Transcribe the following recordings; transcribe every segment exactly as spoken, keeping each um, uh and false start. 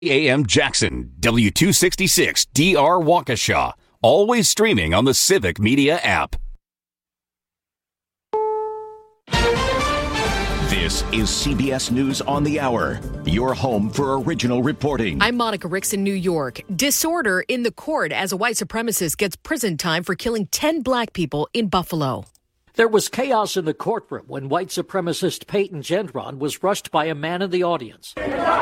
A M Jackson, W two sixty-six D R Waukesha. Always streaming on the Civic Media app. This is C B S News on the Hour, your home for original reporting. I'm Monica Ricks in New York. Disorder in the court as a white supremacist gets prison time for killing ten black people in Buffalo. There was chaos in the courtroom when white supremacist Peyton Gendron was rushed by a man in the audience.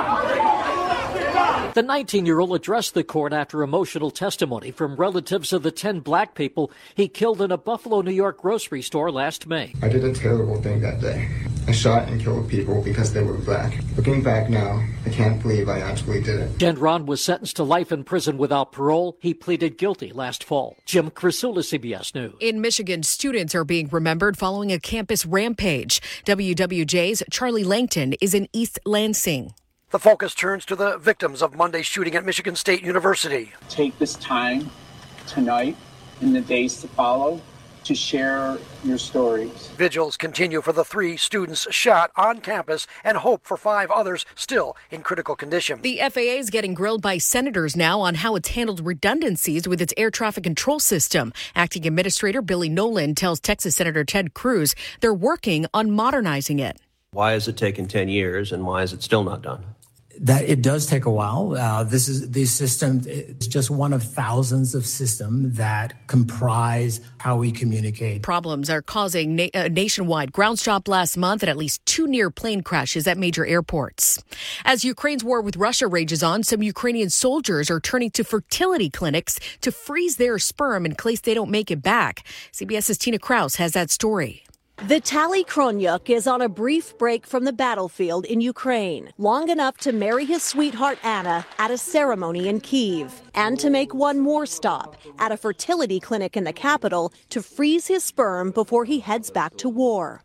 The nineteen-year-old addressed the court after emotional testimony from relatives of the ten black people he killed in a Buffalo, New York grocery store last May. I did a terrible thing that day. I shot and killed people because they were black. Looking back now, I can't believe I actually did it. Gendron was sentenced to life in prison without parole. He pleaded guilty last fall. Jim Krasula, C B S News. In Michigan, students are being remembered following a campus rampage. W W J's Charlie Langton is in East Lansing. The focus turns to the victims of Monday's shooting at Michigan State University. Take this time tonight and the days to follow to share your stories. Vigils continue for the three students shot on campus and hope for five others still in critical condition. The F A A is getting grilled by senators now on how it's handled redundancies with its air traffic control system. Acting Administrator Billy Nolan tells Texas Senator Ted Cruz they're working on modernizing it. Why has it taken ten years and why is it still not done? That it does take a while. Uh, this is the system. It's just one of thousands of systems that comprise how we communicate. Problems are causing na- a nationwide ground stop last month and at least two near plane crashes at major airports. As Ukraine's war with Russia rages on, some Ukrainian soldiers are turning to fertility clinics to freeze their sperm in case they don't make it back. CBS's Tina Kraus has that story. Vitaly Kronyuk is on a brief break from the battlefield in Ukraine, long enough to marry his sweetheart Anna at a ceremony in Kyiv, and to make one more stop at a fertility clinic in the capital to freeze his sperm before he heads back to war.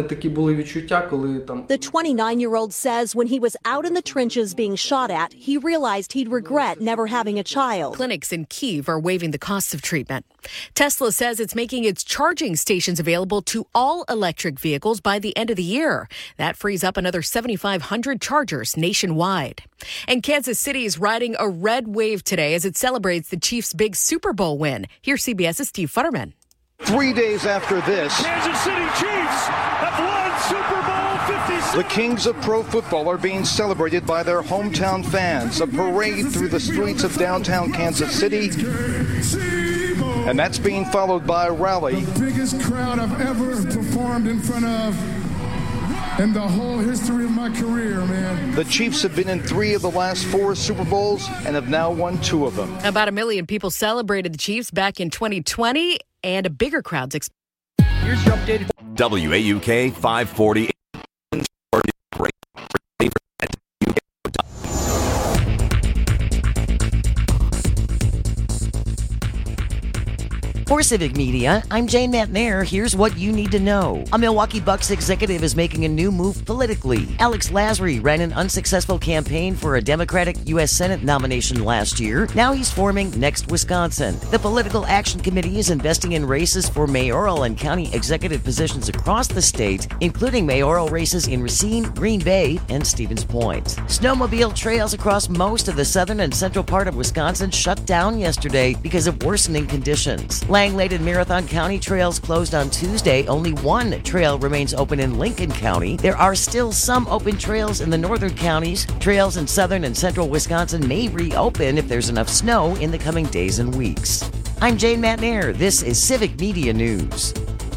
The twenty-nine-year-old says when he was out in the trenches being shot at, he realized he'd regret never having a child. Clinics in Kyiv are waiving the costs of treatment. Tesla says it's making its charging stations available to all electric vehicles by the end of the year. That frees up another seventy-five hundred chargers nationwide. And Kansas City is riding a red wave today as it celebrates the Chiefs' big Super Bowl win. Here's CBS's Steve Futterman. Three days after this, Kansas City Chiefs have won Super Bowl fifty-six. The kings of pro football are being celebrated by their hometown fans. A parade through the streets of downtown Kansas City. And that's being followed by a rally. The biggest crowd I've ever performed in front of in the whole history of my career, man. The Chiefs have been in three of the last four Super Bowls and have now won two of them. About a million people celebrated the Chiefs back in twenty twenty, and a bigger crowd's expected. Here's your updated W A U K five forty. For Civic Media, I'm Jane McNair. Here's what you need to know. A Milwaukee Bucks executive is making a new move politically. Alex Lasry ran an unsuccessful campaign for a Democratic U S Senate nomination last year. Now he's forming Next Wisconsin. The Political Action Committee is investing in races for mayoral and county executive positions across the state, including mayoral races in Racine, Green Bay, and Stevens Point. Snowmobile trails across most of the southern and central part of Wisconsin shut down yesterday because of worsening conditions. Langlade and Marathon County trails closed on Tuesday. Only one trail remains open in Lincoln County. There are still some open trails in the northern counties. Trails in southern and central Wisconsin may reopen if there's enough snow in the coming days and weeks. I'm Jane McNair. This is Civic Media News.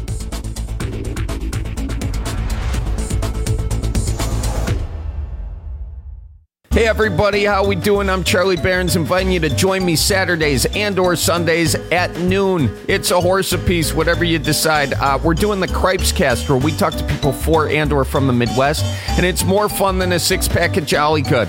Hey everybody, how we doing? I'm Charlie Barons, inviting you to join me Saturdays and or Sundays at noon. It's a horse apiece, whatever you decide. Uh, we're doing the Cripes Cast, where we talk to people for and or from the Midwest, and it's more fun than a six-pack of Jolly Good.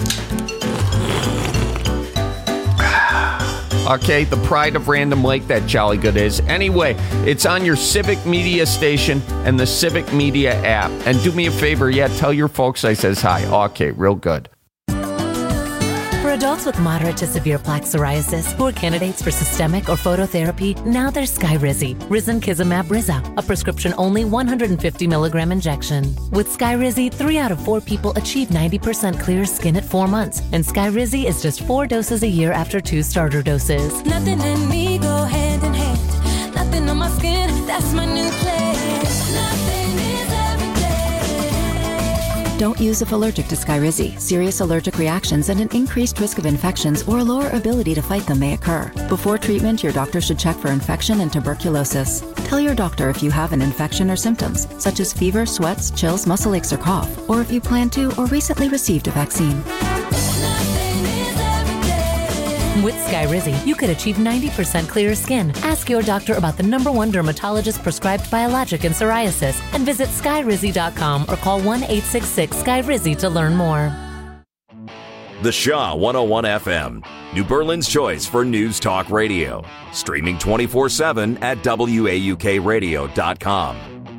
Okay, the pride of Random Lake, that Jolly Good is. Anyway, it's on your Civic Media station and the Civic Media app. And do me a favor, yeah, tell your folks I says hi. Okay, real good. For adults with moderate to severe plaque psoriasis who are candidates for systemic or phototherapy, now there's Skyrizi, Risankizumab Riza, a prescription-only one hundred fifty milligram injection. With Skyrizi, three out of four people achieve ninety percent clear skin at four months, and Skyrizi is just four doses a year after two starter doses. Nothing and me go hand in hand. Nothing on my skin, that's my new plan. Nothing is every day. Don't use if allergic to Skyrizi. Serious allergic reactions and an increased risk of infections or a lower ability to fight them may occur. Before treatment, your doctor should check for infection and tuberculosis. Tell your doctor if you have an infection or symptoms, such as fever, sweats, chills, muscle aches, or cough, or if you plan to or recently received a vaccine. With Skyrizi, you could achieve ninety percent clearer skin. Ask your doctor about the number one dermatologist prescribed biologic in psoriasis and visit skyrizi dot com or call one eight six six Skyrizi to learn more. The Shaw one oh one F M, New Berlin's choice for news talk radio. Streaming twenty-four seven at W A U K radio dot com.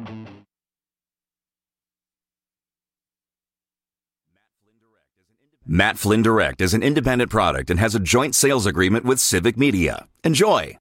Matt Flynn Direct is an independent product and has a joint sales agreement with Civic Media. Enjoy.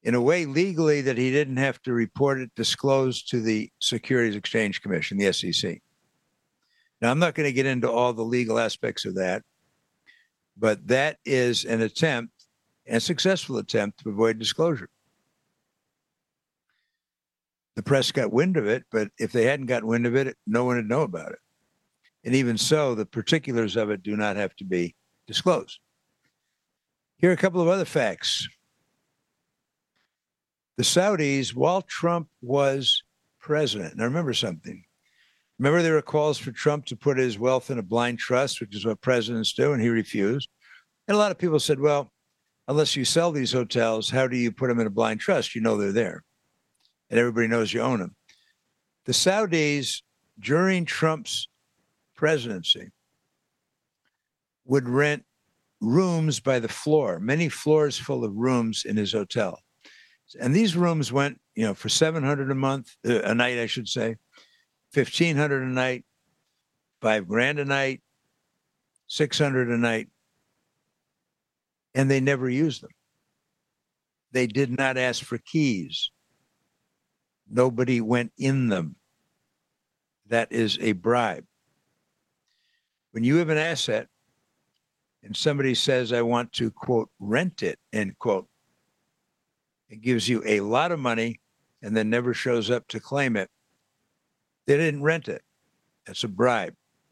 in a way legally that he didn't have to report it, disclose to the Securities Exchange Commission, the S E C. Now, I'm not going to get into all the legal aspects of that, but that is an attempt, a successful attempt to avoid disclosure. The press got wind of it, but if they hadn't got wind of it, no one would know about it. And even so, the particulars of it do not have to be disclosed. Here are a couple of other facts. The Saudis, while Trump was president, now remember something. Remember there were calls for Trump to put his wealth in a blind trust, which is what presidents do, and he refused. And a lot of people said, well, unless you sell these hotels, how do you put them in a blind trust? You know they're there, and everybody knows you own them. The Saudis, during Trump's presidency, would rent rooms by the floor, many floors full of rooms in his hotel. And these rooms went, you know, for seven hundred dollars a month, uh, a night, I should say, fifteen hundred dollars a night, five grand a night, six hundred dollars a night. And they never used them. They did not ask for keys. Nobody went in them. That is a bribe. When you have an asset and somebody says, I want to, quote, rent it, end quote, it gives you a lot of money and then never shows up to claim it, they didn't rent it. That's a bribe.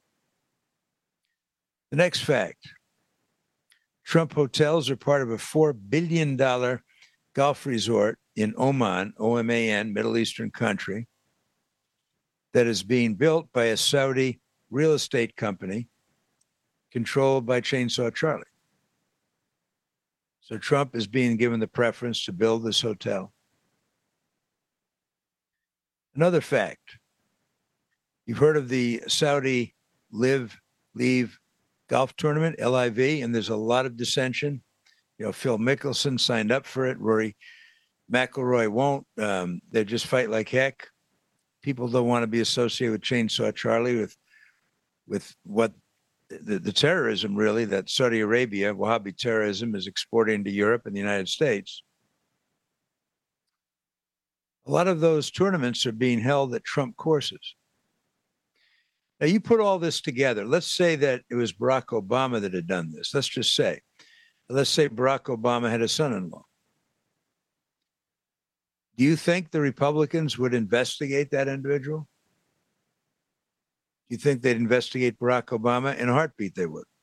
The next fact, Trump hotels are part of a four billion dollars golf resort in Oman, O M A N, Middle Eastern country, that is being built by a Saudi real estate company controlled by Chainsaw Charlie. So Trump is being given the preference to build this hotel. Another fact, you've heard of the Saudi Live, Leave golf tournament, L I V, and there's a lot of dissension. You know, Phil Mickelson signed up for it. Rory McIlroy won't. Um, they just fight like heck. People don't want to be associated with Chainsaw Charlie, with with what the, the terrorism, really, that Saudi Arabia, Wahhabi terrorism, is exporting to Europe and the United States. A lot of those tournaments are being held at Trump courses. Now, you put all this together. Let's say that it was Barack Obama that had done this. Let's just say. Let's say Barack Obama had a son-in-law. Do you think the Republicans would investigate that individual? Do you think they'd investigate Barack Obama? In a heartbeat, they would.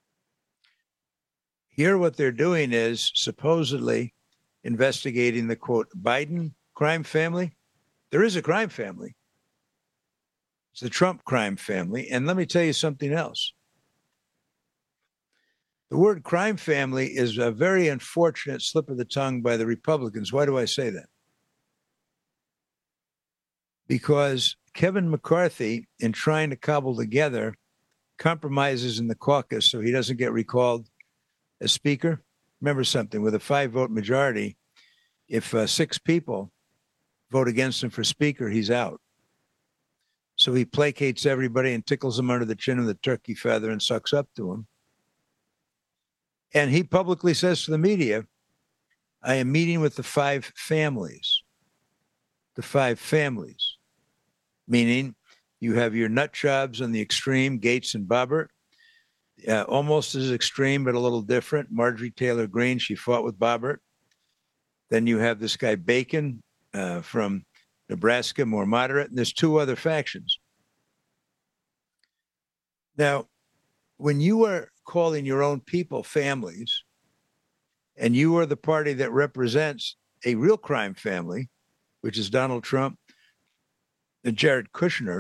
Here, what they're doing is supposedly investigating the, quote, Biden crime family. There is a crime family. It's the Trump crime family. And let me tell you something else. The word crime family is a very unfortunate slip of the tongue by the Republicans. Why do I say that? Because Kevin McCarthy, in trying to cobble together compromises in the caucus so he doesn't get recalled as speaker. Remember something, with a five-vote majority, if uh, six people vote against him for speaker, he's out. So he placates everybody and tickles them under the chin with a turkey feather and sucks up to them. And he publicly says to the media, I am meeting with the five families. The five families. Meaning you have your nut jobs on the extreme, Gates and Boebert. Uh, almost as extreme, but a little different. Marjorie Taylor Greene, she fought with Boebert. Then you have this guy Bacon uh, from Nebraska, more moderate. And there's two other factions. Now, when you are calling your own people families, and you are the party that represents a real crime family, which is Donald Trump and Jared Kushner,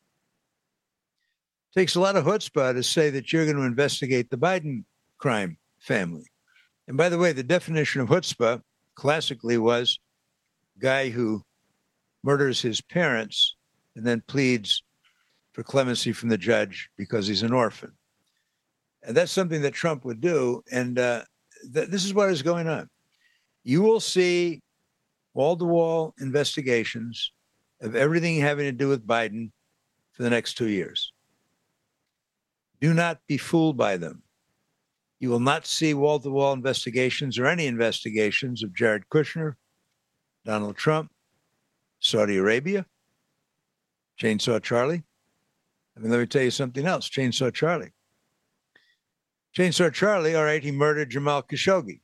it takes a lot of chutzpah to say that you're going to investigate the Biden crime family. And by the way, the definition of chutzpah classically was a guy who murders his parents and then pleads for clemency from the judge because he's an orphan. And that's something that Trump would do. And uh, th- this is what is going on. You will see wall-to-wall investigations of everything having to do with Biden for the next two years. Do not be fooled by them. You will not see wall-to-wall investigations or any investigations of Jared Kushner, Donald Trump, Saudi Arabia, Chainsaw Charlie. I mean, let me tell you something else. Chainsaw Charlie. Chainsaw Charlie, all right, he murdered Jamal Khashoggi.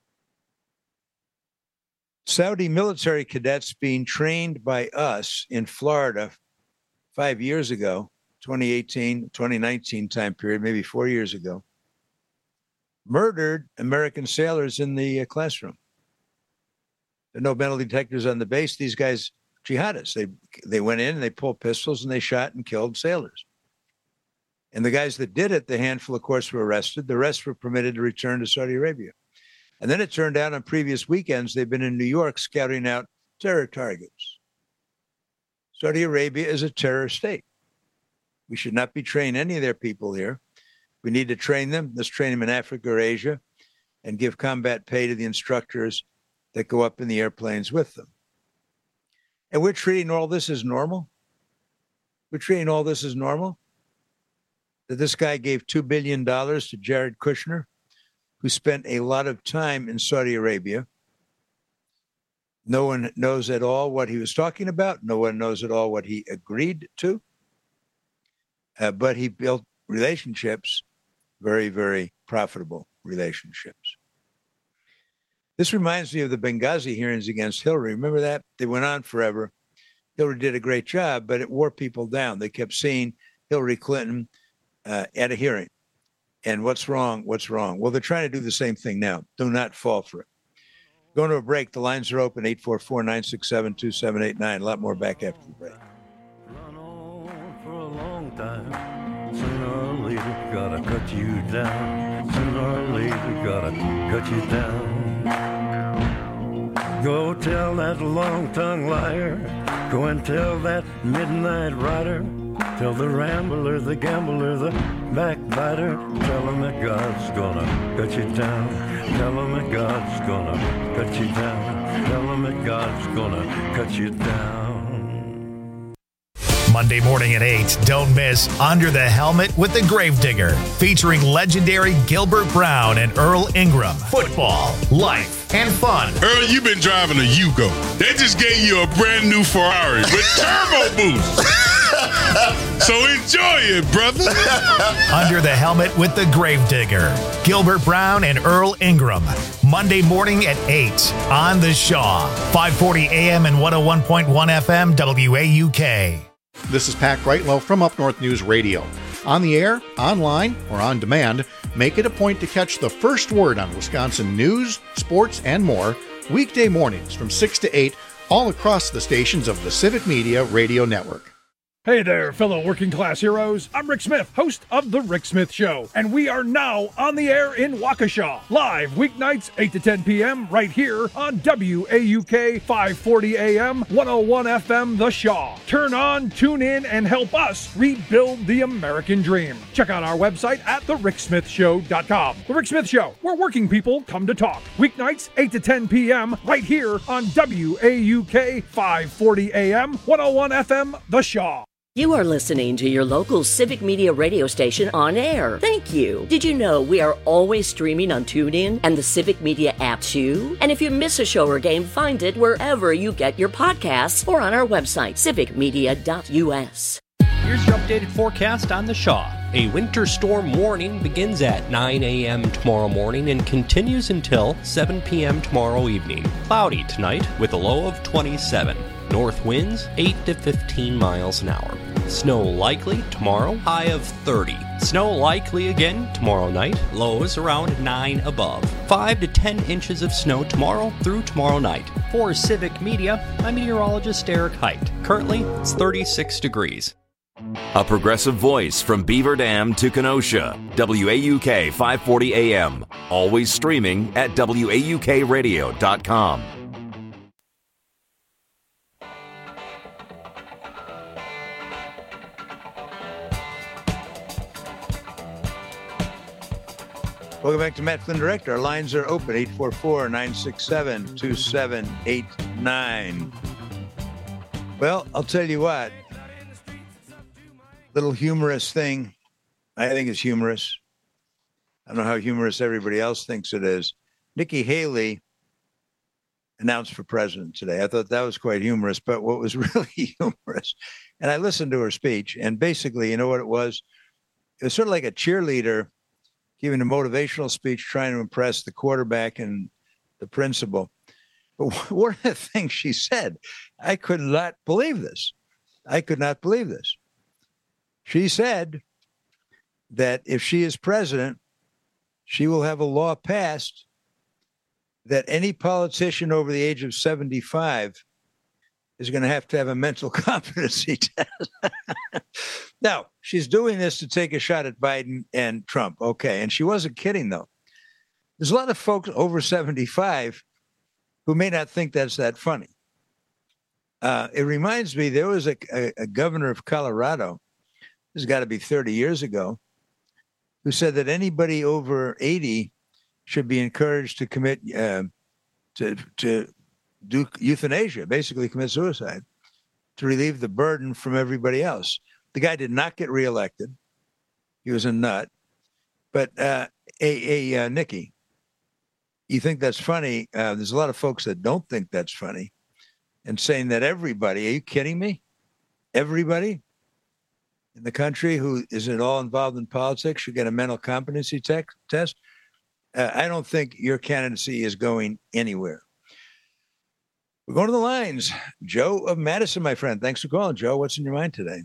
Saudi military cadets being trained by us in Florida five years ago, twenty eighteen, twenty nineteen time period, maybe four years ago, murdered American sailors in the uh, classroom. There are no metal detectors on the base. These guys, jihadists, they they went in and they pulled pistols and they shot and killed sailors. And the guys that did it, the handful, of course, were arrested. The rest were permitted to return to Saudi Arabia. And then it turned out on previous weekends, they've been in New York scouting out terror targets. Saudi Arabia is a terror state. We should not be training any of their people here. We need to train them. Let's train them in Africa or Asia and give combat pay to the instructors that go up in the airplanes with them. And we're treating all this as normal. We're treating all this as normal. That this guy gave two billion dollars to Jared Kushner, who spent a lot of time in Saudi Arabia. No one knows at all what he was talking about. No one knows at all what he agreed to. Uh, but he built relationships, very, very profitable relationships. This reminds me of the Benghazi hearings against Hillary. Remember that? They went on forever. Hillary did a great job, but it wore people down. They kept seeing Hillary Clinton uh, at a hearing. And what's wrong? What's wrong? Well, they're trying to do the same thing now. Do not fall for it. Going to a break. The lines are open, eight four four, nine six seven, two seven eight nine. A lot more back after the break. Run on for a long time. Sooner or later, gotta cut you down. Sooner or later, gotta cut you down. Go tell that long-tongued liar. Go and tell that midnight rider. Tell the rambler, the gambler, the backbiter. Tell him that God's gonna cut you down. Tell him that God's gonna cut you down. Tell him that God's gonna cut you down. Monday morning at eight, don't miss Under the Helmet with the Gravedigger, featuring legendary Gilbert Brown and Earl Ingram. Football, life, and fun. Earl, you've been driving a Yugo. They just gave you a brand new Ferrari with turbo boost. So enjoy it, brother. Under the Helmet with the Gravedigger, Gilbert Brown and Earl Ingram. Monday morning at eight on The Shaw. five forty A M and one oh one point one F M W A U K. This is Pat Greitlow from Up North News Radio. On the air, online, or on demand, make it a point to catch the first word on Wisconsin news, sports, and more weekday mornings from six to eight all across the stations of the Civic Media Radio Network. Hey there, fellow working class heroes. I'm Rick Smith, host of The Rick Smith Show, and we are now on the air in Waukesha, live weeknights eight to ten p.m. right here on W A U K five forty A M, one oh one F M The Shaw. Turn on, tune in, and help us rebuild the American dream. Check out our website at the rick smith show dot com. The Rick Smith Show, where working people come to talk. Weeknights eight to ten p.m. right here on W A U K five forty A M, one oh one F M The Shaw. You are listening to your local Civic Media radio station on air. Thank you. Did you know we are always streaming on TuneIn and the Civic Media app too? And if you miss a show or game, find it wherever you get your podcasts or on our website, civic media dot U S. Here's your updated forecast on The Shaw. A winter storm warning begins at nine a.m. tomorrow morning and continues until seven p.m. tomorrow evening. Cloudy tonight with a low of twenty-seven. North winds eight to fifteen miles an hour. Snow likely tomorrow, high of thirty. Snow likely again tomorrow night, lows around nine above. five to ten inches of snow tomorrow through tomorrow night. For Civic Media, I'm meteorologist Eric Height. Currently, it's thirty-six degrees. A progressive voice from Beaver Dam to Kenosha. W A U K five forty A M. Always streaming at W A U K radio dot com. Welcome back to Matt Flynn Direct. Our lines are open, eight four four, nine six seven, two seven eight nine. Well, I'll tell you what. Little humorous thing. I think it's humorous. I don't know how humorous everybody else thinks it is. Nikki Haley announced for president today. I thought that was quite humorous. But what was really humorous, and I listened to her speech, and basically, you know what it was? It was sort of like a cheerleader giving a motivational speech, trying to impress the quarterback and the principal. But one of the things she said, I could not believe this. I could not believe this. She said that if she is president, she will have a law passed that any politician over the age of seventy-five is going to have to have a mental competency test. Now, she's doing this to take a shot at Biden and Trump. Okay. And she wasn't kidding, though. There's a lot of folks over seventy-five who may not think that's that funny. Uh, it reminds me, there was a, a, a governor of Colorado, this has got to be thirty years ago, who said that anybody over eighty should be encouraged to commit, uh, to, to do euthanasia, basically commit suicide, to relieve the burden from everybody else. The guy did not get reelected. He was a nut. But, uh, a, a uh, Nikki, you think that's funny? Uh, there's a lot of folks that don't think that's funny and saying that everybody, are you kidding me? Everybody in the country who is at all involved in politics should get a mental competency te- test. Uh, I don't think your candidacy is going anywhere. We're going to the lines. Joe of Madison, my friend. Thanks for calling, Joe. What's in your mind today?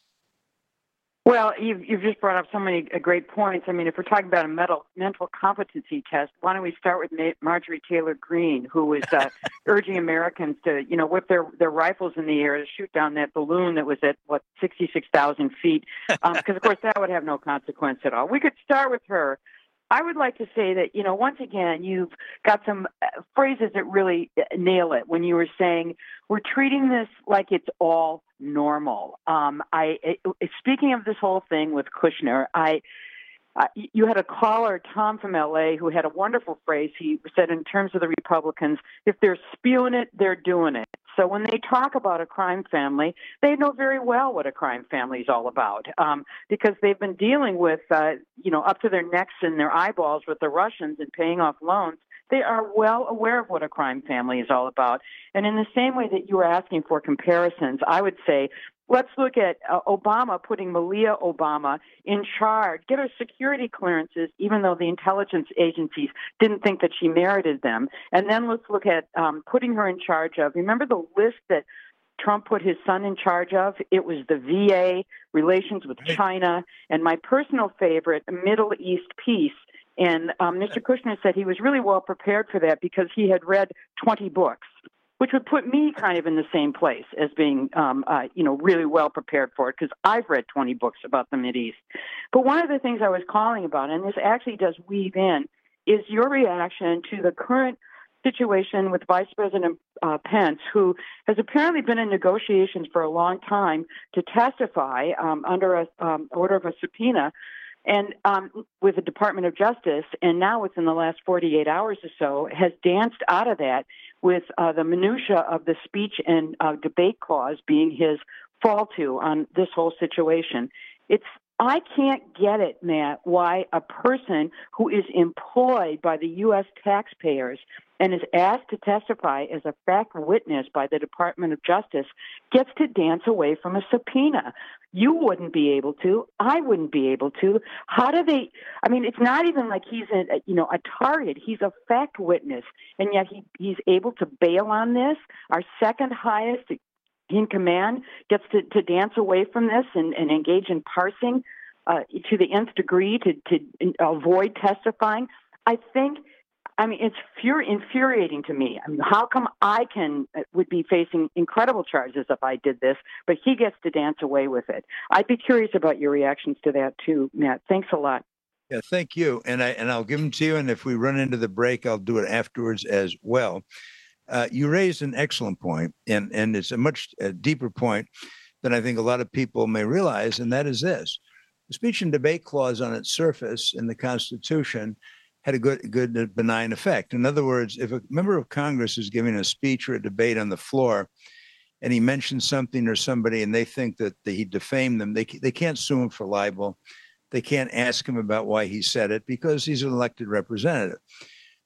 Well, you've, you've just brought up so many uh, great points. I mean, if we're talking about a mental, mental competency test, why don't we start with Ma- Marjorie Taylor Greene, who was uh, urging Americans to, you know, whip their, their rifles in the air to shoot down that balloon that was at, what, sixty-six thousand feet, because, um, of course, that would have no consequence at all. We could start with her. I would like to say that, you know, once again, you've got some phrases that really nail it when you were saying we're treating this like it's all normal. Um, I, it, speaking of this whole thing with Kushner, I, uh, you had a caller, Tom from L A, who had a wonderful phrase. He said, in terms of the Republicans, if they're spewing it, they're doing it. So when they talk about a crime family, they know very well what a crime family is all about, um, because they've been dealing with, uh, you know, up to their necks and their eyeballs with the Russians and paying off loans. They are well aware of what a crime family is all about. And in the same way that you were asking for comparisons, I would say, let's look at uh, Obama putting Malia Obama in charge, get her security clearances, even though the intelligence agencies didn't think that she merited them. And then let's look at um, putting her in charge of, remember the list that Trump put his son in charge of? It was the V A, relations with China, and my personal favorite, Middle East peace. And um, Mister Kushner said he was really well prepared for that because he had read twenty books, which would put me kind of in the same place as being, um, uh, you know, really well prepared for it because I've read twenty books about the Mideast. But one of the things I was calling about, and this actually does weave in, is your reaction to the current situation with Vice President uh, Pence, who has apparently been in negotiations for a long time to testify um, under a um, order of a subpoena and um, with the Department of Justice, and now within the last forty-eight hours or so, has danced out of that with uh, the minutia of the speech and uh, debate clause being his fall to on this whole situation. It's I can't get it, Matt, why a person who is employed by the U S taxpayers and is asked to testify as a fact witness by the Department of Justice gets to dance away from a subpoena. You wouldn't be able to. I wouldn't be able to. How do they? I mean, it's not even like he's a, you know, a target. He's a fact witness, and yet he he's able to bail on this. Our second highest in command gets to, to dance away from this and, and engage in parsing uh, to the nth degree to, to avoid testifying. I think, I mean, it's fur- infuriating to me. I mean, how come I can would be facing incredible charges if I did this, but he gets to dance away with it? I'd be curious about your reactions to that too, Matt. Thanks a lot. Yeah, thank you. And I and I'll give them to you. And if we run into the break, I'll do it afterwards as well. Uh, you raised an excellent point, and, and it's a much uh, deeper point than I think a lot of people may realize, and that is this. The speech and debate clause on its surface in the Constitution had a good, good benign effect. In other words, if a member of Congress is giving a speech or a debate on the floor and he mentions something or somebody and they think that he defamed them, they, they can't sue him for libel. They can't ask him about why he said it because he's an elected representative.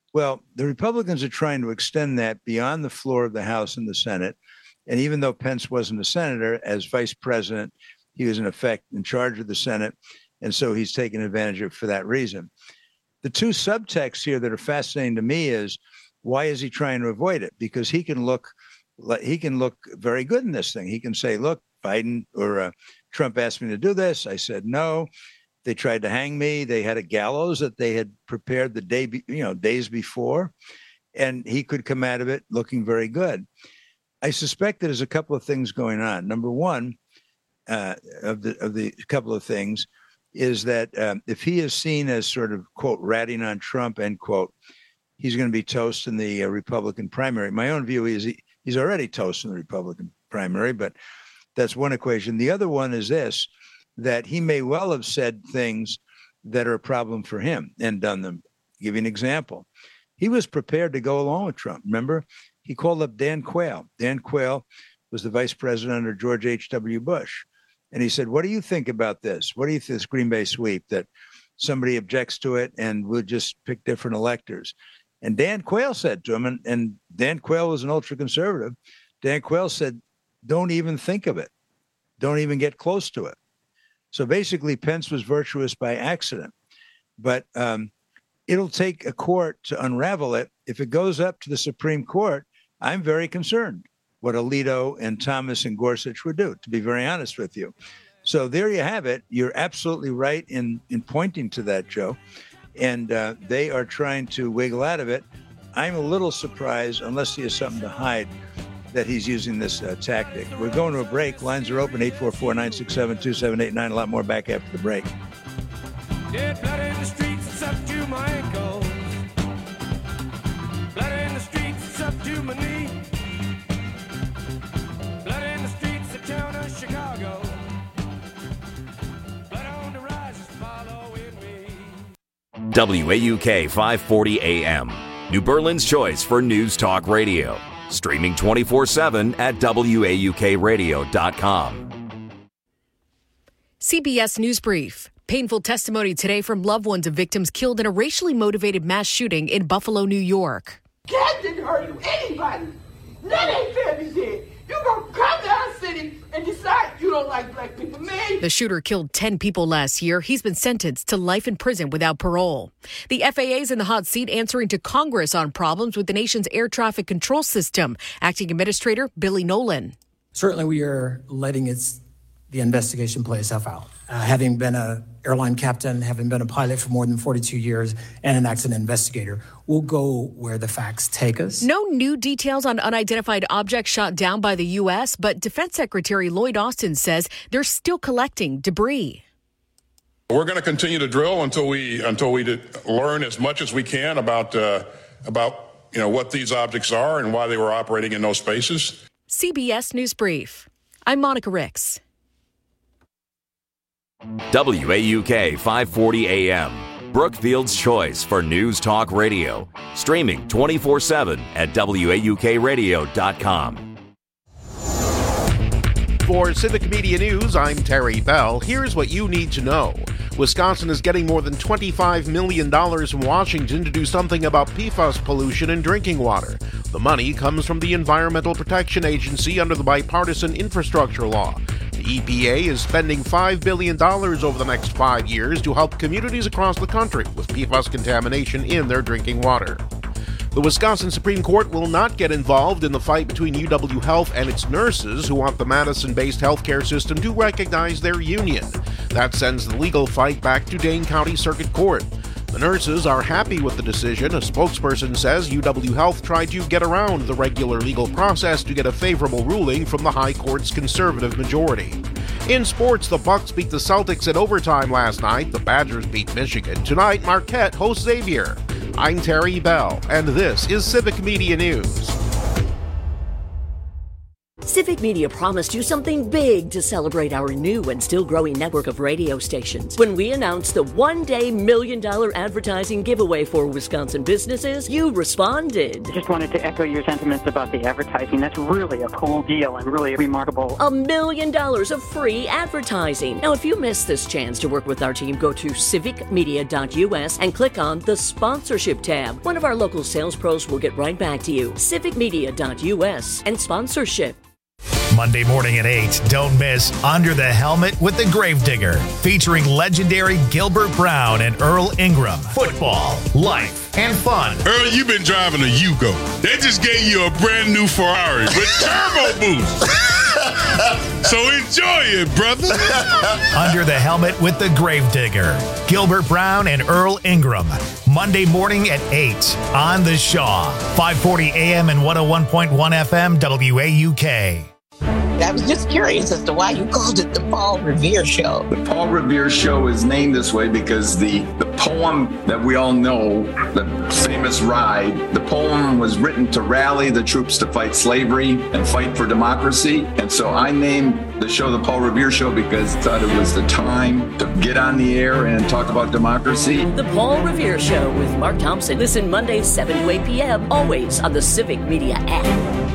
Well, the Republicans are trying to extend that beyond the floor of the House and the Senate. And even though Pence wasn't a senator, as vice president, he was in effect in charge of the Senate. And so he's taken advantage of it for that reason. The two subtexts here that are fascinating to me is, why is he trying to avoid it? Because he can look, he can look very good in this thing. He can say, look, Biden or uh, Trump asked me to do this. I said no. They tried to hang me. They had a gallows that they had prepared the day, be, you know, days before, and he could come out of it looking very good. I suspect that there's a couple of things going on. Number one, uh, of the of the couple of things, is that um, if he is seen as sort of, quote, ratting on Trump, end quote, he's going to be toast in the uh, Republican primary. My own view is he, he's already toast in the Republican primary, but that's one equation. The other one is this, that he may well have said things that are a problem for him and done them. I'll give you an example. He was prepared to go along with Trump. Remember, he called up Dan Quayle. Dan Quayle was the vice president under George H W Bush. And he said, what do you think about this? What do you think, this Green Bay sweep, that somebody objects to it and we'll just pick different electors? And Dan Quayle said to him, and, and Dan Quayle was an ultra-conservative, Dan Quayle said, don't even think of it. Don't even get close to it. So basically, Pence was virtuous by accident. But um, it'll take a court to unravel it. If it goes up to the Supreme Court, I'm very concerned what Alito and Thomas and Gorsuch would do, to be very honest with you. So there you have it. You're absolutely right in, in pointing to that, Joe. And uh, they are trying to wiggle out of it. I'm a little surprised, unless he has something to hide, that he's using this uh, tactic. We're going to a break. Lines are open, eight four four, nine six seven, two seven eight nine. A lot more back after the break. Dead blood in the streets, it's up to my ankles. Blood in the streets, it's up to my knee. Blood in the streets, the town of Chicago. Blood on the rise is following me. W A U K five forty A M, New Berlin's choice for News Talk Radio. Streaming twenty-four seven at W A U K radio dot com. C B S News Brief. Painful testimony today from loved ones of victims killed in a racially motivated mass shooting in Buffalo, New York. Cat didn't hurt you, anybody. None ain't family did. You gonna come to our city and decide you don't like black people, man. The shooter killed ten people last year. He's been sentenced to life in prison without parole. The F A A's in the hot seat answering to Congress on problems with the nation's air traffic control system. Acting Administrator Billy Nolan. Certainly we are letting its, the investigation play itself out. Uh, having been an airline captain, having been a pilot for more than forty-two years, and an accident investigator, we'll go where the facts take us. No new details on unidentified objects shot down by the U S, but Defense Secretary Lloyd Austin says they're still collecting debris. We're going to continue to drill until we until we learn as much as we can about uh, about you know what these objects are and why they were operating in those spaces. C B S News Brief. I'm Monica Ricks. W A U K five forty A M, Brookfield's choice for News Talk Radio. Streaming twenty-four seven at W A U K radio dot com. For Civic Media News, I'm Terry Bell. Here's what you need to know. Wisconsin is getting more than twenty-five million dollars from Washington to do something about P F A S pollution in drinking water. The money comes from the Environmental Protection Agency under the Bipartisan Infrastructure Law. The E P A is spending five billion dollars over the next five years to help communities across the country with P F A S contamination in their drinking water. The Wisconsin Supreme Court will not get involved in the fight between U W Health and its nurses who want the Madison-based healthcare system to recognize their union. That sends the legal fight back to Dane County Circuit Court. The nurses are happy with the decision. A spokesperson says U W Health tried to get around the regular legal process to get a favorable ruling from the High Court's conservative majority. In sports, the Bucks beat the Celtics in overtime last night. The Badgers beat Michigan. Tonight, Marquette hosts Xavier. I'm Terry Bell, and this is Civic Media News. Civic Media promised you something big to celebrate our new and still growing network of radio stations. When we announced the one-day million dollar advertising giveaway for Wisconsin businesses, you responded. I just wanted to echo your sentiments about the advertising. That's really a cool deal and really remarkable. A million dollars of free advertising. Now, if you missed this chance to work with our team, go to civic media dot u s and click on the sponsorship tab. One of our local sales pros will get right back to you. civic media dot u s and sponsorship. Monday morning at eight, don't miss Under the Helmet with the Gravedigger, featuring legendary Gilbert Brown and Earl Ingram. Football, life, and fun. Earl, you've been driving a Yugo. They just gave you a brand new Ferrari with turbo boost. So enjoy it, brother. Under the Helmet with the Gravedigger, Gilbert Brown and Earl Ingram. Monday morning at eight on The Shaw, five forty A M and one oh one point one F M W A U K. I was just curious as to why you called it the Paul Revere Show. The Paul Revere Show is named this way because the, the poem that we all know, the famous Ride, the poem was written to rally the troops to fight slavery and fight for democracy. And so I named the show the Paul Revere Show because I thought it was the time to get on the air and talk about democracy. The Paul Revere Show with Mark Thompson. Listen Mondays seven to eight p.m. always on the Civic Media app.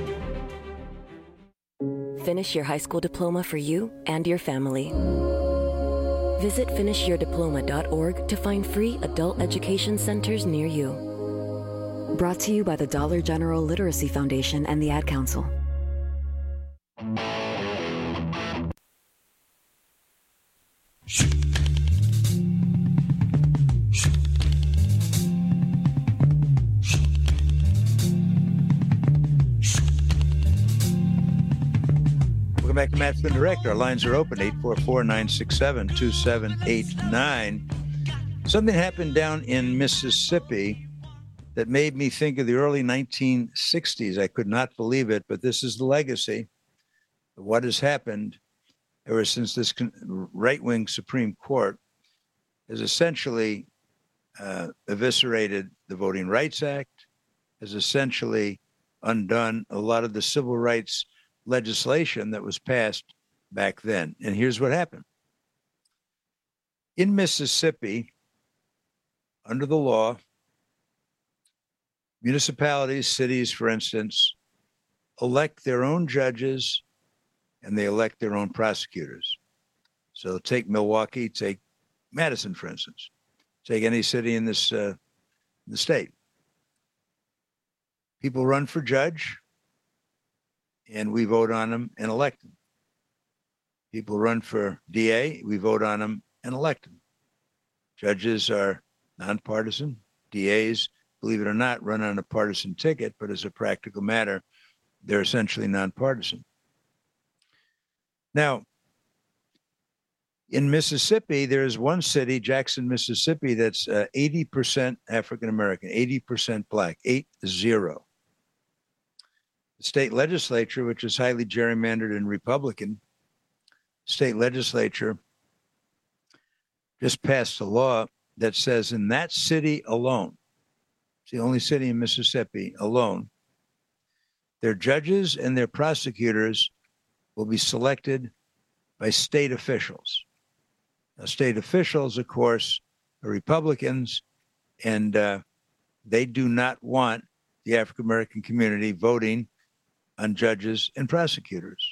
Finish your high school diploma for you and your family. Visit finish your diploma dot org to find free adult education centers near you. Brought to you by the Dollar General Literacy Foundation and the Ad Council. Welcome back to Matt Flynn Direct. Our lines are open, eight four four, nine six seven, two seven eight nine. Something happened down in Mississippi that made me think of the early nineteen sixties. I could not believe it, but this is the legacy of what has happened ever since this right-wing Supreme Court has essentially uh, eviscerated the Voting Rights Act, has essentially undone a lot of the civil rights legislation that was passed back then. And here's what happened. In Mississippi, under the law, municipalities, cities, for instance, elect their own judges and they elect their own prosecutors. So take Milwaukee, take Madison, for instance, take any city in this uh, the state. People run for judge, and we vote on them and elect them. People run for D A, we vote on them and elect them. Judges are nonpartisan. D As, believe it or not, run on a partisan ticket, but as a practical matter, they're essentially nonpartisan. Now, in Mississippi, there's one city, Jackson, Mississippi, that's uh, eighty percent African-American, eighty percent black, eight zero. The state legislature, which is highly gerrymandered and Republican, state legislature just passed a law that says in that city alone, it's the only city in Mississippi alone, their judges and their prosecutors will be selected by state officials. Now, state officials, of course, are Republicans, and uh, they do not want the African-American community voting on judges and prosecutors.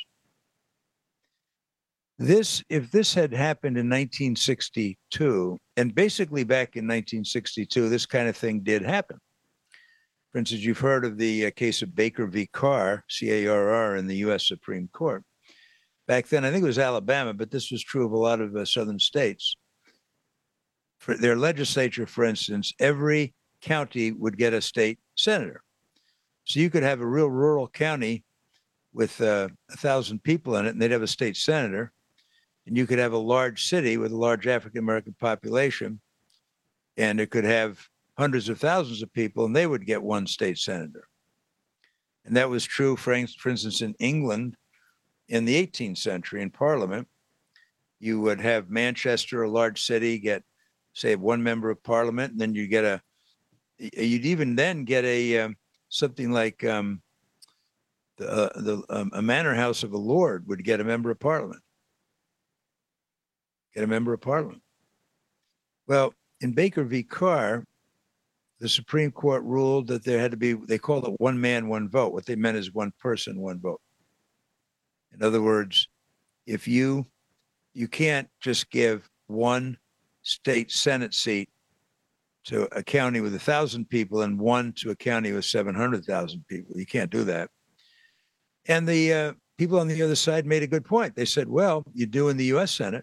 This, if this had happened in nineteen sixty-two, and basically back in nineteen sixty-two, this kind of thing did happen. For instance, you've heard of the uh, case of Baker v. Carr, C A R R, in the U S Supreme Court. Back then, I think it was Alabama, but this was true of a lot of uh, southern states. For their legislature, for instance, every county would get a state senator. So you could have a real rural county with uh, a thousand people in it, and they'd have a state senator. And you could have a large city with a large African-American population, and it could have hundreds of thousands of people, and they would get one state senator. And that was true, for, for instance, in England in the eighteenth century in Parliament. You would have Manchester, a large city, get, say, one member of Parliament, and then you get a, you'd even then get a, um, something like um, the, uh, the um, a manor house of a lord would get a member of parliament. Get a member of parliament. Well, in Baker v. Carr, the Supreme Court ruled that there had to be, they called it one man, one vote. What they meant is one person, one vote. In other words, if you, you can't just give one state Senate seat to a county with a thousand people and one to a county with seven hundred thousand people. You can't do that. And the uh, people on the other side made a good point. They said, well, you do in the U S Senate.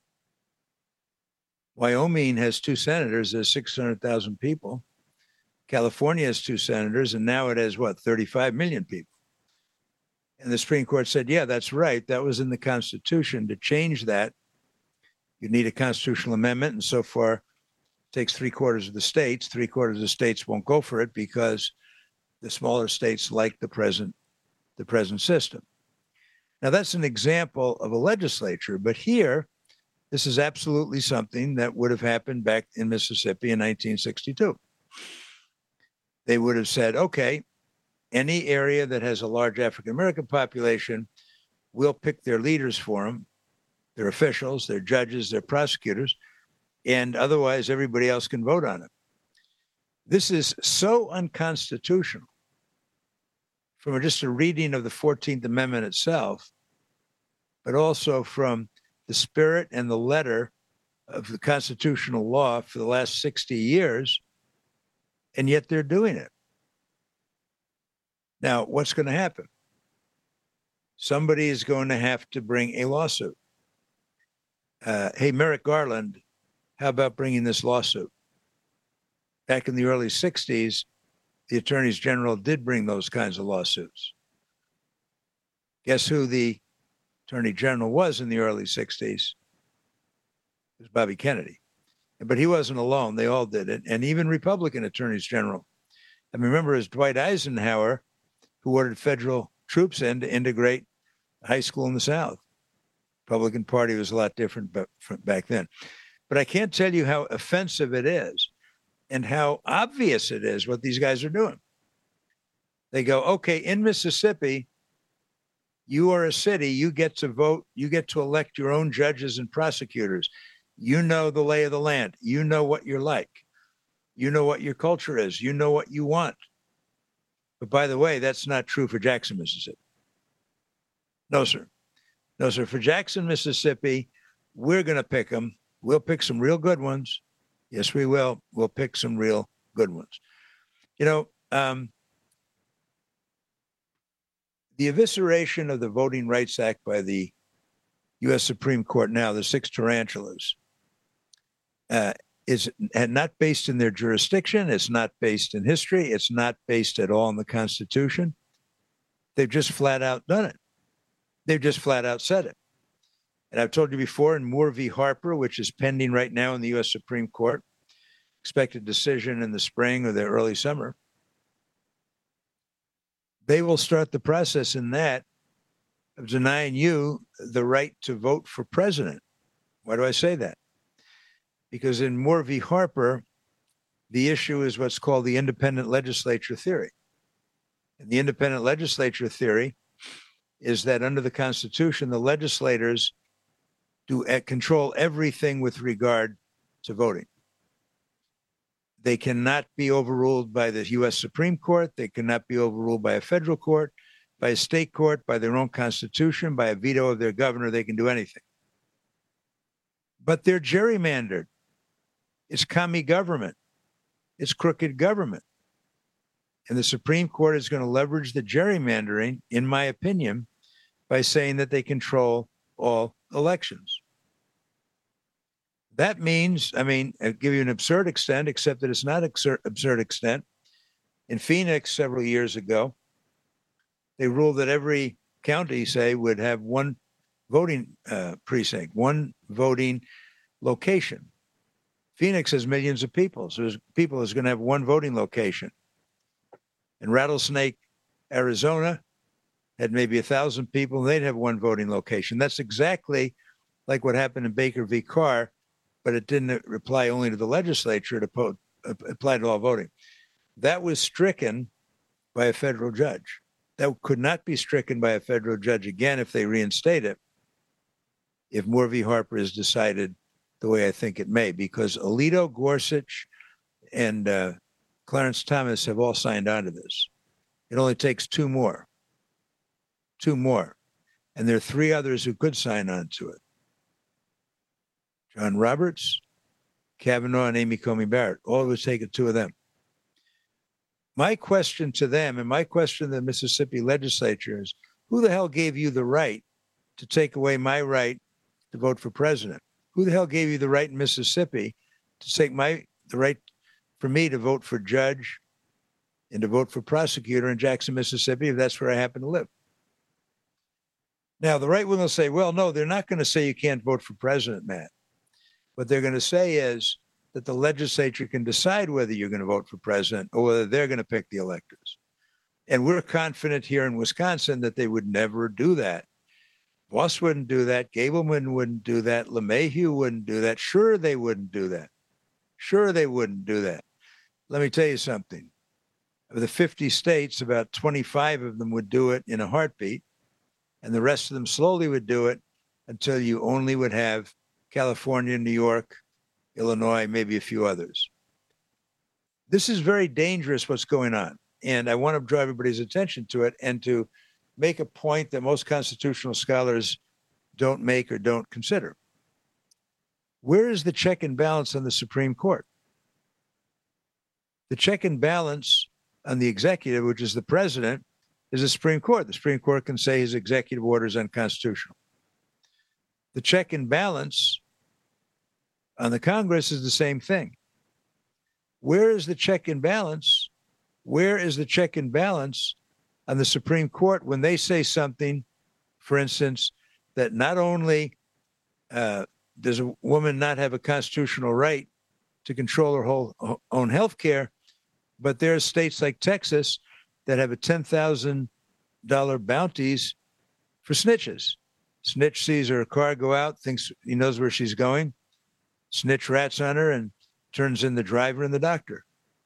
Wyoming has two senators, there's six hundred thousand people. California has two senators, and now it has, what, thirty-five million people. And the Supreme Court said, yeah, that's right. That was in the Constitution. To change that, you need a constitutional amendment. And so far, it takes three quarters of the states. Three quarters of the states won't go for it because the smaller states like the present, the present system. Now, that's an example of a legislature. But here, this is absolutely something that would have happened back in Mississippi in nineteen sixty-two. They would have said, okay, any area that has a large African-American population, we'll pick their leaders for them, their officials, their judges, their prosecutors, and otherwise everybody else can vote on it. This is so unconstitutional from just a reading of the fourteenth Amendment itself, but also from the spirit and the letter of the constitutional law for the last sixty years, and yet they're doing it. Now, what's going to happen? Somebody is going to have to bring a lawsuit. Uh, hey, Merrick Garland, how about bringing this lawsuit? Back in the early sixties, the attorneys general did bring those kinds of lawsuits. Guess who the attorney general was in the early sixties? It was Bobby Kennedy. But he wasn't alone. They all did it. And even Republican attorneys general. I mean, remember, it was Dwight Eisenhower who ordered federal troops in to integrate a high school in the South. Republican Party was a lot different back then. But I can't tell you how offensive it is and how obvious it is what these guys are doing. They go, okay, in Mississippi, you are a city, you get to vote, you get to elect your own judges and prosecutors. You know the lay of the land. You know what you're like. You know what your culture is. You know what you want. But by the way, that's not true for Jackson, Mississippi. No, sir. No, sir. For Jackson, Mississippi, we're going to pick them. We'll pick some real good ones. Yes, we will. We'll pick some real good ones. You know, um, the evisceration of the Voting Rights Act by the U S Supreme Court now, the six tarantulas, uh, is not based in their jurisdiction. It's not based in history. It's not based at all in the Constitution. They've just flat out done it. They've just flat out said it. And I've told you before, in Moore v. Harper, which is pending right now in the U S Supreme Court, expected decision in the spring or the early summer, they will start the process in that of denying you the right to vote for president. Why do I say that? Because in Moore v. Harper, the issue is what's called the independent legislature theory. And the independent legislature theory is that under the Constitution, the legislators do control everything with regard to voting. They cannot be overruled by the U S Supreme Court. They cannot be overruled by a federal court, by a state court, by their own constitution, by a veto of their governor. They can do anything. But they're gerrymandered. It's commie government. It's crooked government. And the Supreme Court is going to leverage the gerrymandering, in my opinion, by saying that they control all elections. That means, I mean, I'll give you an absurd extent, except that it's not an absurd extent. In Phoenix several years ago, they ruled that every county, say, would have one voting uh, precinct, one voting location. Phoenix has millions of people, so people is going to have one voting location. In Rattlesnake, Arizona, had maybe a thousand people, and they'd have one voting location. That's exactly like what happened in Baker v. Carr, but it didn't apply only to the legislature, it applied to all voting. That was stricken by a federal judge. that could not be stricken by a federal judge again if they reinstate it, if Moore v. Harper is decided the way I think it may, because Alito, Gorsuch, and uh, Clarence Thomas have all signed on to this. It only takes two more. Two more. And there are three others who could sign on to it. John Roberts, Kavanaugh, and Amy Coney Barrett. All it would take are two of them. My question to them and my question to the Mississippi legislature is, who the hell gave you the right to take away my right to vote for president? Who the hell gave you the right in Mississippi to take my the right for me to vote for judge and to vote for prosecutor in Jackson, Mississippi, if that's where I happen to live? Now, the right wing will say, well, no, they're not going to say you can't vote for president, Matt. What they're going to say is that the legislature can decide whether you're going to vote for president or whether they're going to pick the electors. And we're confident here in Wisconsin that they would never do that. Voss wouldn't do that. Gableman wouldn't do that. LeMahieu wouldn't do that. Sure, they wouldn't do that. Sure, they wouldn't do that. Let me tell you something. Of the fifty states, about twenty-five of them would do it in a heartbeat, and the rest of them slowly would do it until you only would have California, New York, Illinois, maybe a few others. This is very dangerous, what's going on. And I want to draw everybody's attention to it and to make a point that most constitutional scholars don't make or don't consider. Where is the check and balance on the Supreme Court? The check and balance on the executive, which is the president, is the Supreme Court. The Supreme Court can say his executive order is unconstitutional. The check and balance on the Congress is the same thing. Where is the check and balance? Where is the check and balance on the Supreme Court when they say something, for instance, that not only uh, does a woman not have a constitutional right to control her whole own health care, but there are states like Texas that have a ten thousand dollars bounties for snitches. Snitch sees her car go out, thinks he knows where she's going. Snitch rats on her and turns in the driver and the doctor.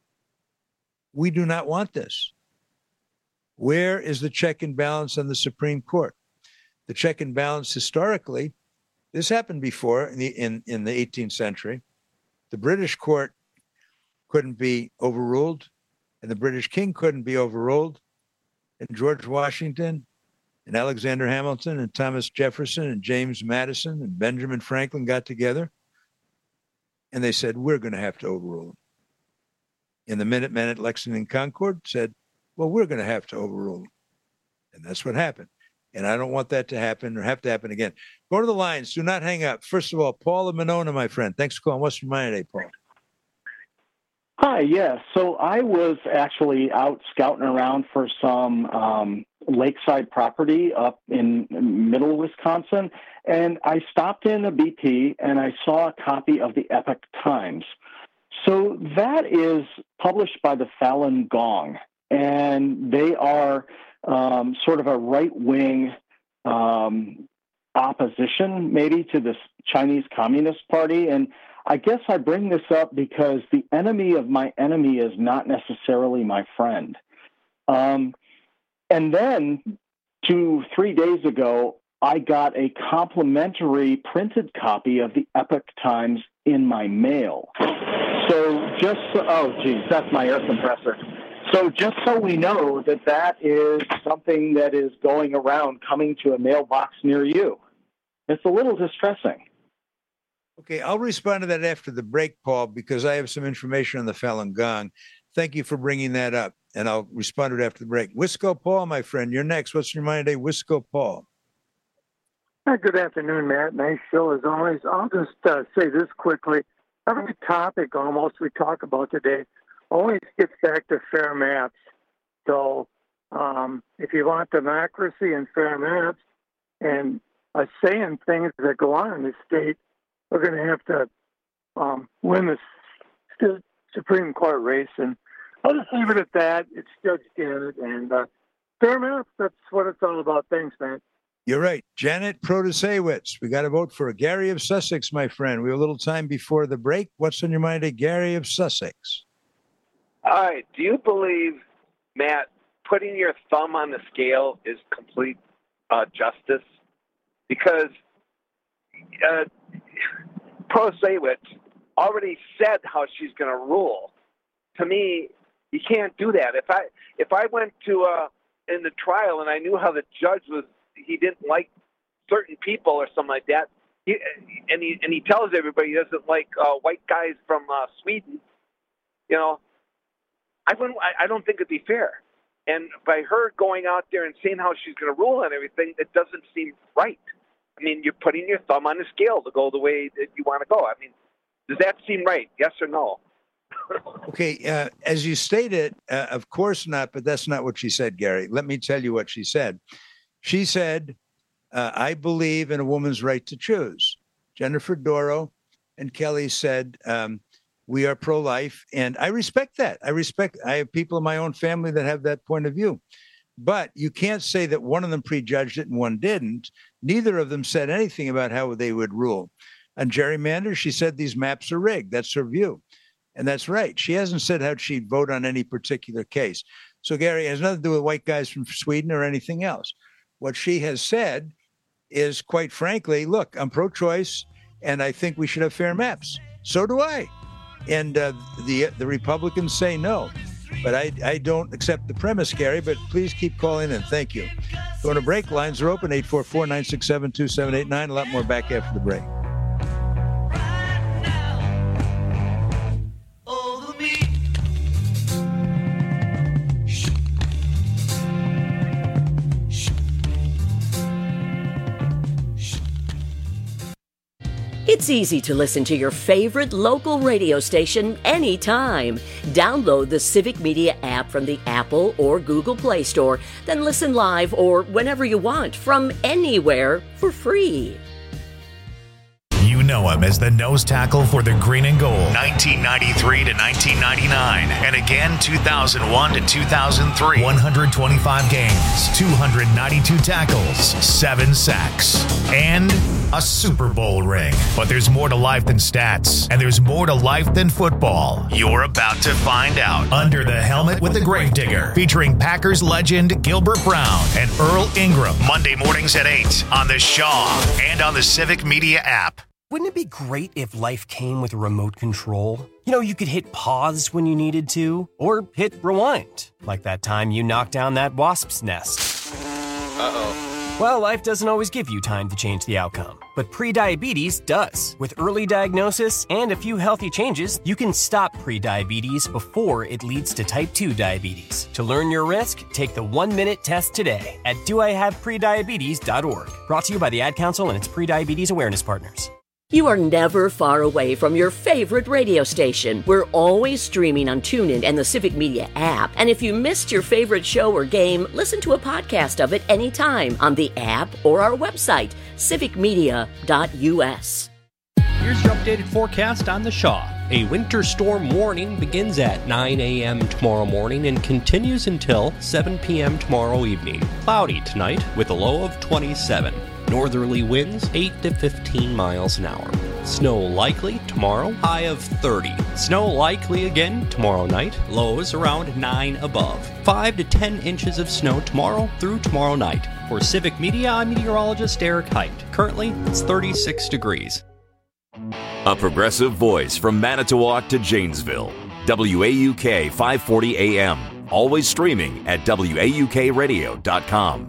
We do not want this. Where is the check and balance on the Supreme Court? The check and balance historically, this happened before in the, in, in the eighteenth century. The British court couldn't be overruled, and the British king couldn't be overruled. And George Washington and Alexander Hamilton and Thomas Jefferson and James Madison and Benjamin Franklin got together, and they said, we're going to have to overrule them. And the Minutemen at Lexington and Concord said, well, we're going to have to overrule them. And that's what happened. And I don't want that to happen or have to happen again. Go to the lines. Do not hang up. First of all, Paul of Monona, my friend. Thanks for calling. What's your mind today, Paul? Hi, yes. So I was actually out scouting around for some um, lakeside property up in middle Wisconsin, and I stopped in a B P and I saw a copy of the Epoch Times. So that is published by the Falun Gong, and they are um, sort of a right-wing um, opposition maybe to the Chinese Communist Party. And I guess I bring this up because the enemy of my enemy is not necessarily my friend. Um, and then two, three days ago, I got a complimentary printed copy of the Epoch Times in my mail. So just, oh, geez, that's my air compressor. So just so we know that that is something that is going around, coming to a mailbox near you. It's a little distressing. Okay, I'll respond to that after the break, Paul, because I have some information on the Falun Gong. Thank you for bringing that up, and I'll respond to it after the break. Wisco Paul, my friend, you're next. What's in your mind today? Wisco Paul. Hi, good afternoon, Matt. Nice show as always. I'll just uh, say this quickly. Every topic almost we talk about today always gets back to fair maps. So um, if you want democracy and fair maps and uh, saying things that go on in the state, we're going to have to um, win the st- Supreme Court race. And I'll just leave it at that. It's Judge Janet. And uh, fair maps, that's what it's all about. Thanks, man. You're right. Janet Protasewicz. We got to vote for Gary of Sussex, my friend. We have a little time before the break. What's on your mind today, Gary of Sussex? All right. Do you believe, Matt, putting your thumb on the scale is complete uh, justice, because uh, Prozaiewicz already said how she's going to rule. To me, you can't do that. If I if I went to uh, in the trial and I knew how the judge was, he didn't like certain people or something like that, he, and he and he tells everybody he doesn't like uh, white guys from uh, Sweden, you know, I wouldn't. I, I don't think it'd be fair. And by her going out there and saying how she's going to rule on everything, it doesn't seem right. I mean, you're putting your thumb on the scale to go the way that you want to go. I mean, does that seem right? Yes or no? Okay, uh, as you stated, uh, of course not, but that's not what she said, Gary. Let me tell you what she said. She said, uh, I believe in a woman's right to choose. Jennifer Doro and Kelly said, um, we are pro-life, and I respect that. I respect, I have people in my own family that have that point of view. But you can't say that one of them prejudged it and one didn't. Neither of them said anything about how they would rule. On gerrymanders, she said these maps are rigged. That's her view. And that's right. She hasn't said how she'd vote on any particular case. So, Gary, it has nothing to do with white guys from Sweden or anything else. What she has said is, quite frankly, look, I'm pro-choice, and I think we should have fair maps. So do I. And uh, the the Republicans say no. But I, I don't accept the premise, Gary, but please keep calling in. Thank you. Going to break. Lines are open, eight four four, nine six seven, two seven eight nine. A lot more back after the break. It's easy to listen to your favorite local radio station anytime. Download the Civic Media app from the Apple or Google Play Store, then listen live or whenever you want from anywhere for free. You know him as the nose tackle for the Green and Gold, nineteen ninety-three to nineteen ninety-nine, and again two thousand one to two thousand three. one hundred twenty-five games, two hundred ninety-two tackles, seven sacks, and a Super Bowl ring. But there's more to life than stats, and there's more to life than football. You're about to find out. Under the Helmet with the Gravedigger, featuring Packers legend Gilbert Brown and Earl Ingram. Monday mornings at eight on the Shaw and on the Civic Media app. Wouldn't it be great if life came with a remote control? You know, you could hit pause when you needed to, or hit rewind, like that time you knocked down that wasp's nest. Uh-oh. Well, life doesn't always give you time to change the outcome, but prediabetes does. With early diagnosis and a few healthy changes, you can stop prediabetes before it leads to type two diabetes. To learn your risk, take the one-minute test today at do I have prediabetes dot org. Brought to you by the Ad Council and its prediabetes awareness partners. You are never far away from your favorite radio station. We're always streaming on TuneIn and the Civic Media app. And if you missed your favorite show or game, listen to a podcast of it anytime on the app or our website, civic media dot u s. Here's your updated forecast on the Shaw. A winter storm warning begins at nine a.m. tomorrow morning and continues until seven p.m. tomorrow evening. Cloudy tonight with a low of twenty-seven. Northerly winds eight to fifteen miles an hour. Snow likely tomorrow, high of thirty. Snow likely again tomorrow night, lows around nine above. five to ten inches of snow tomorrow through tomorrow night. For Civic Media, I'm meteorologist Eric Height. Currently, it's thirty-six degrees. A progressive voice from Manitowoc to Janesville. W A U K five forty A M. Always streaming at W A U K radio dot com.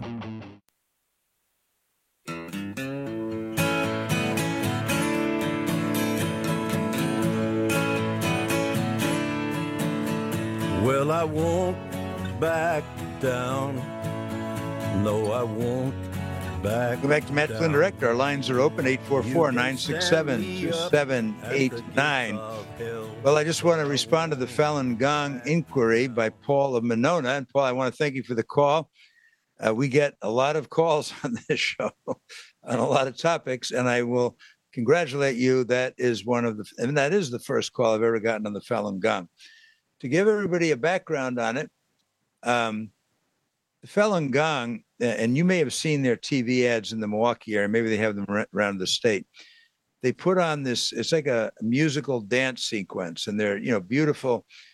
Well, I won't back down. No, I won't back Go back to Matt down. Flynn, Director. Our lines are open, eight four four, nine six seven, two seven eight nine. Well, I just want to respond to the Falun Gong inquiry by Paul of Monona. And Paul, I want to thank you for the call. Uh, we get a lot of calls on this show on a lot of topics, and I will congratulate you. That is one of the, and that is the first call I've ever gotten on the Falun Gong. To give everybody a background on it, um, the Falun Gong, and you may have seen their T V ads in the Milwaukee area, maybe they have them around the state. They put on this, it's like a musical dance sequence, and they're, you know, beautiful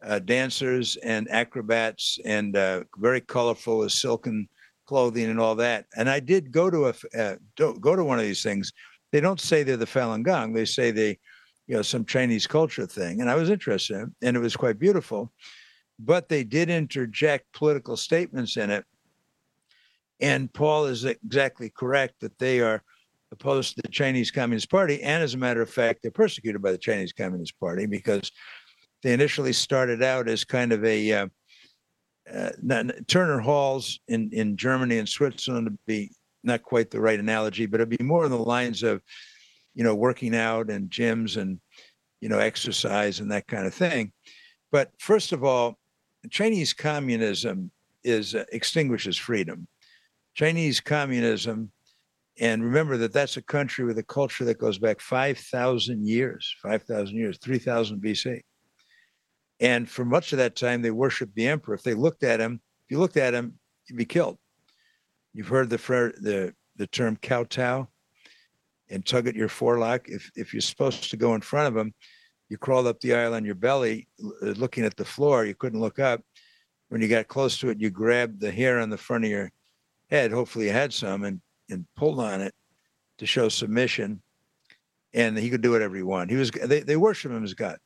uh, dancers and acrobats and uh, very colorful with silken clothing and all that. And I did go to a uh, go to one of these things. They don't say they're the Falun Gong. They say they, you know, some Chinese culture thing. And I was interested in it, and it was quite beautiful. But they did interject political statements in it. And Paul is exactly correct that they are opposed to the Chinese Communist Party. And as a matter of fact, they're persecuted by the Chinese Communist Party because they initially started out as kind of a uh, uh, Turner Halls in, in Germany and Switzerland would be not quite the right analogy, but it'd be more in the lines of, you know, working out and gyms and, you know, exercise and that kind of thing. But first of all, Chinese communism is uh, extinguishes freedom. Chinese communism, and remember that that's a country with a culture that goes back five thousand years, five thousand years, three thousand B C. And for much of that time, they worshiped the emperor. If they looked at him, if you looked at him, you'd be killed. You've heard the the the term kowtow and tug at your forelock. If if you're supposed to go in front of him, you crawled up the aisle on your belly, looking at the floor. You couldn't look up. When you got close to it, you grabbed the hair on the front of your head. Hopefully you had some, and, and pulled on it to show submission. And he could do whatever he wanted. He was, they, they worship him as God.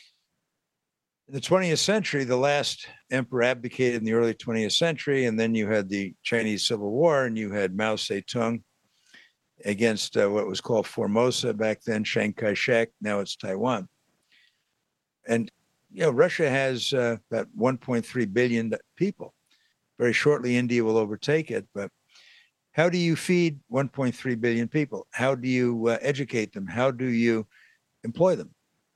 In the twentieth century, the last emperor abdicated in the early twentieth century. And then you had the Chinese Civil War, and you had Mao Zedong against uh, what was called Formosa back then, Chiang Kai-shek. Now it's Taiwan. And, you know, Russia has uh, about one point three billion people. Very shortly, India will overtake it. But how do you feed one point three billion people? How do you uh, educate them? How do you employ them?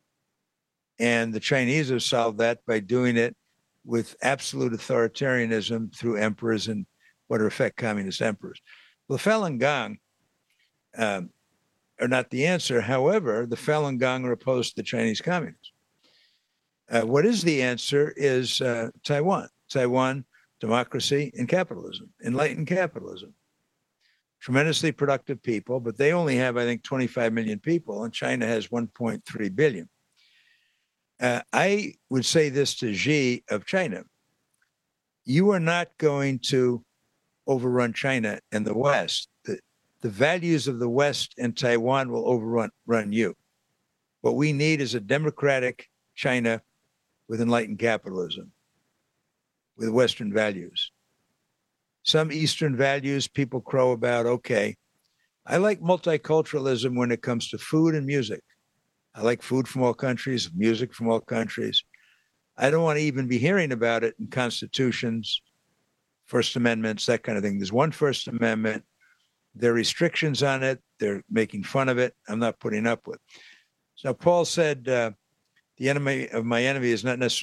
And the Chinese have solved that by doing it with absolute authoritarianism through emperors and what are, in effect, communist emperors. Well, the Falun Gong um, are not the answer. However, the Falun Gong are opposed to the Chinese communists. Uh, what is the answer is uh, Taiwan. Taiwan, democracy and capitalism, enlightened capitalism. Tremendously productive people, but they only have, I think, twenty-five million people, and China has one point three billion. Uh, I would say this to Xi of China. You are not going to overrun China and the West. The, the values of the West and Taiwan will overrun run you. What we need is a democratic China with enlightened capitalism, with Western values. Some Eastern values people crow about, okay. I like multiculturalism when it comes to food and music. I like food from all countries, music from all countries. I don't want to even be hearing about it in constitutions, First Amendments, that kind of thing. There's one First Amendment. There are restrictions on it. They're making fun of it. I'm not putting up with. So Paul said, uh, the enemy of my enemy is not necessarily